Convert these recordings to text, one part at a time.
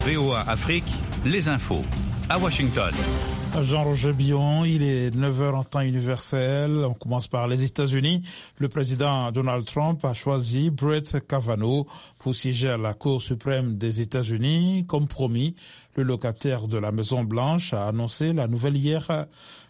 VOA Afrique, les infos. À Washington. Jean-Roger Billon, il est 9h en temps universel. On commence par les États-Unis. Le président Donald Trump a choisi Brett Kavanaugh pour siéger à la Cour suprême des États-Unis. Comme promis, le locataire de la Maison-Blanche a annoncé la nouvelle hier.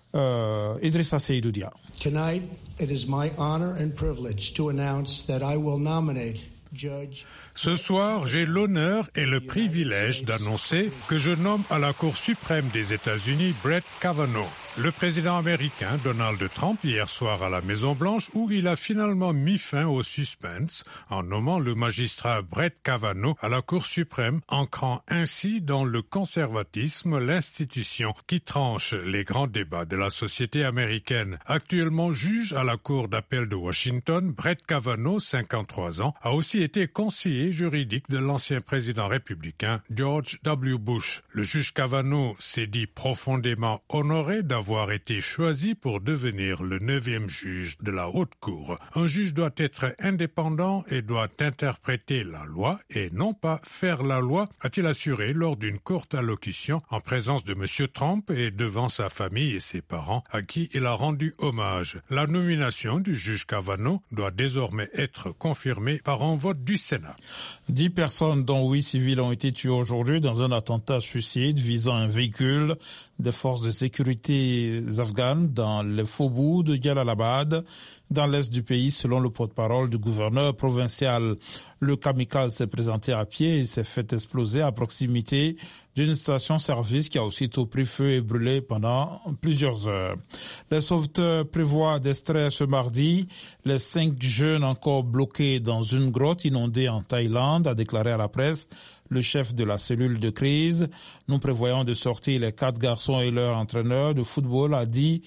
Idrissa Seydou Dia. Tonight, it is my honor and privilege to announce that I will nominate Judge. Ce soir, j'ai l'honneur et le privilège d'annoncer que je nomme à la Cour suprême des États-Unis Brett Kavanaugh. Le président américain Donald Trump hier soir à la Maison-Blanche où il a finalement mis fin au suspense en nommant le magistrat Brett Kavanaugh à la Cour suprême, ancrant ainsi dans le conservatisme l'institution qui tranche les grands débats de la société américaine. Actuellement juge à la Cour d'appel de Washington, Brett Kavanaugh, 53 ans, a aussi été conseiller juridique de l'ancien président républicain George W. Bush. Le juge Kavanaugh s'est dit profondément honoré d'avoir été choisi pour devenir le 9e juge de la Haute Cour. Un juge doit être indépendant et doit interpréter la loi et non pas faire la loi, a-t-il assuré lors d'une courte allocution en présence de M. Trump et devant sa famille et ses parents à qui il a rendu hommage. La nomination du juge Kavanaugh doit désormais être confirmée par un vote du Sénat. 10 personnes, dont 8 civils, ont été tuées aujourd'hui dans un attentat suicide visant un véhicule des forces de sécurité afghanes dans les faubourgs de Jalalabad, dans l'est du pays, selon le porte-parole du gouverneur provincial. Le kamikaze s'est présenté à pied et s'est fait exploser à proximité d'une station-service qui a aussitôt pris feu et brûlé pendant plusieurs heures. Les sauveteurs prévoient d'extraire ce mardi les 5 jeunes encore bloqués dans une grotte inondée en Thaïlande, a déclaré à la presse le chef de la cellule de crise. Nous prévoyons de sortir les 4 garçons et leur entraîneur de football, a dit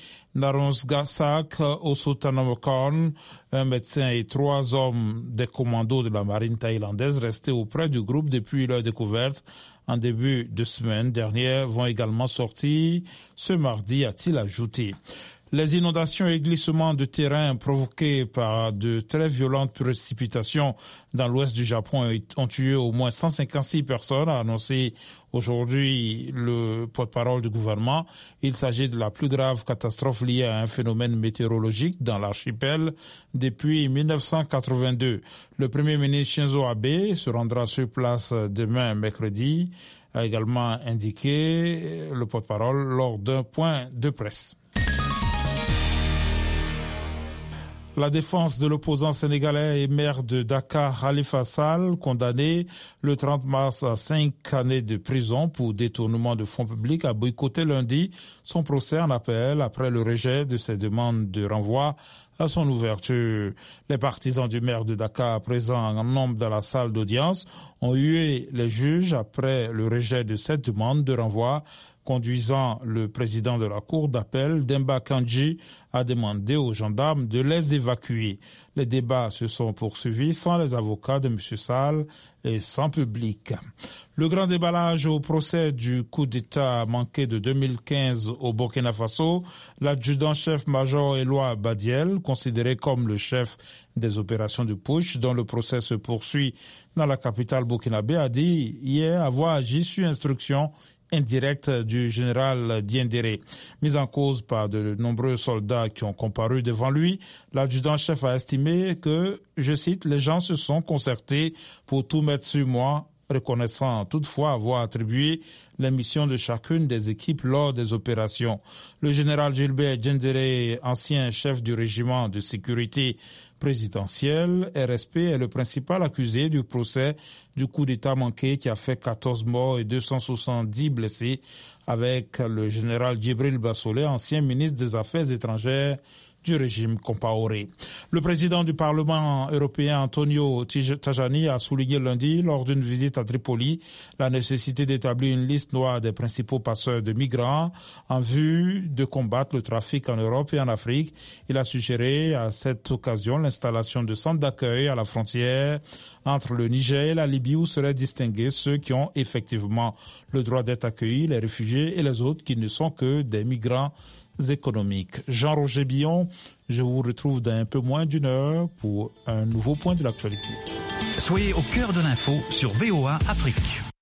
Narongsak Osotanomokon, un médecin et 3 hommes des commandos de la marine thaïlandaise restés auprès du groupe depuis leur découverte en début de semaine dernière vont également sortir ce mardi, a-t-il ajouté. Les inondations et glissements de terrain provoqués par de très violentes précipitations dans l'ouest du Japon ont tué au moins 156 personnes, a annoncé aujourd'hui le porte-parole du gouvernement. Il s'agit de la plus grave catastrophe liée à un phénomène météorologique dans l'archipel depuis 1982. Le premier ministre Shinzo Abe se rendra sur place demain mercredi, a également indiqué le porte-parole lors d'un point de presse. La défense de l'opposant sénégalais et maire de Dakar, Khalifa Sall, condamné le 30 mars à 5 années de prison pour détournement de fonds publics, a boycotté lundi son procès en appel après le rejet de ses demandes de renvoi à son ouverture. Les partisans du maire de Dakar, présents en nombre dans la salle d'audience, ont hué les juges après le rejet de cette demande de renvoi, conduisant le président de la cour d'appel, Demba Kandji, à demander aux gendarmes de les évacuer. Les débats se sont poursuivis sans les avocats de M. Sall et sans public. Le grand déballage au procès du coup d'État manqué de 2015 au Burkina Faso, l'adjudant-chef-major Éloi Badiel, considéré comme le chef des opérations du putsch, dont le procès se poursuit dans la capitale burkinabé, a dit hier avoir agi sur instruction indirecte du général Diendéré. Mis en cause par de nombreux soldats qui ont comparu devant lui, l'adjudant-chef a estimé que, je cite, « les gens se sont concertés pour tout mettre sur moi », reconnaissant toutefois avoir attribué les missions de chacune des équipes lors des opérations. Le général Gilbert Diendéré, ancien chef du régiment de sécurité présidentielle, RSP, est le principal accusé du procès du coup d'État manqué qui a fait 14 morts et 270 blessés, avec le général Djibril Bassolé, ancien ministre des Affaires étrangères du régime Compaoré. Le président du Parlement européen, Antonio Tajani, a souligné lundi, lors d'une visite à Tripoli, la nécessité d'établir une liste noire des principaux passeurs de migrants en vue de combattre le trafic en Europe et en Afrique. Il a suggéré à cette occasion l'installation de centres d'accueil à la frontière entre le Niger et la Libye où seraient distingués ceux qui ont effectivement le droit d'être accueillis, les réfugiés et les autres qui ne sont que des migrants économiques. Jean-Roger Billon, je vous retrouve dans un peu moins d'une heure pour un nouveau point de l'actualité. Soyez au cœur de l'info sur VOA Afrique.